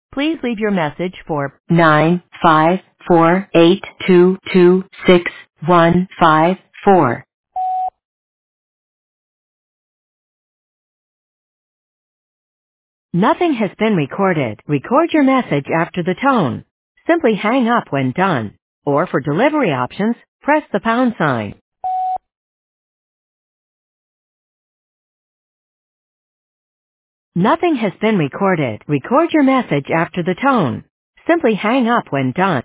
Please leave your message for 95482265154. Nothing has been recorded. Record your message after the tone. Simply hang up when done. Or for delivery options, press the pound sign. Nothing has been recorded. Record your message after the tone. Simply hang up when done.